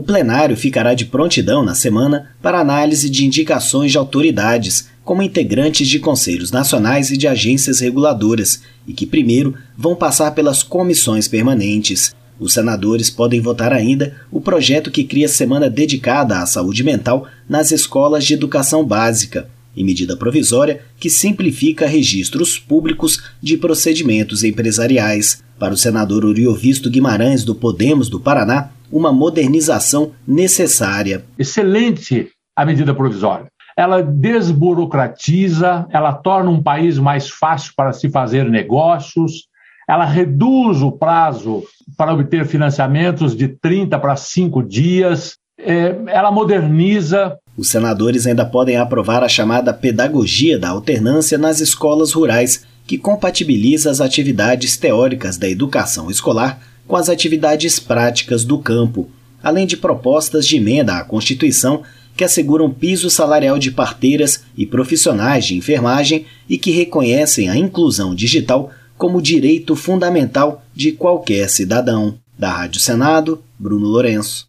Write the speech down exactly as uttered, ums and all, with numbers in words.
plenário ficará de prontidão na semana para análise de indicações de autoridades, como integrantes de conselhos nacionais e de agências reguladoras, e que primeiro vão passar pelas comissões permanentes. Os senadores podem votar ainda o projeto que cria semana dedicada à saúde mental nas escolas de educação básica, e medida provisória que simplifica registros públicos de procedimentos empresariais. Para o senador Oriovisto Guimarães, do Podemos do Paraná, uma modernização necessária. Excelente a medida provisória. Ela desburocratiza, ela torna um país mais fácil para se fazer negócios, ela reduz o prazo para obter financiamentos de trinta para cinco dias, é, ela moderniza. Os senadores ainda podem aprovar a chamada pedagogia da alternância nas escolas rurais, que compatibiliza as atividades teóricas da educação escolar com as atividades práticas do campo, além de propostas de emenda à Constituição que asseguram piso salarial de parteiras e profissionais de enfermagem e que reconhecem a inclusão digital como direito fundamental de qualquer cidadão. Da Rádio Senado, Bruno Lourenço.